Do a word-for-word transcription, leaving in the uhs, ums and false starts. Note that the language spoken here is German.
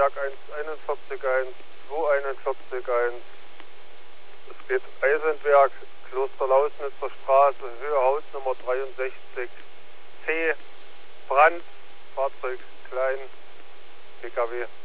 Berg eins einundvierzig eins, zwei einundvierzig eins. Es geht Eisenwerk, Kloster Lausnitzer Straße, Höhe Hausnummer dreiundsechzig, C, Brand, Fahrzeug klein, P K W.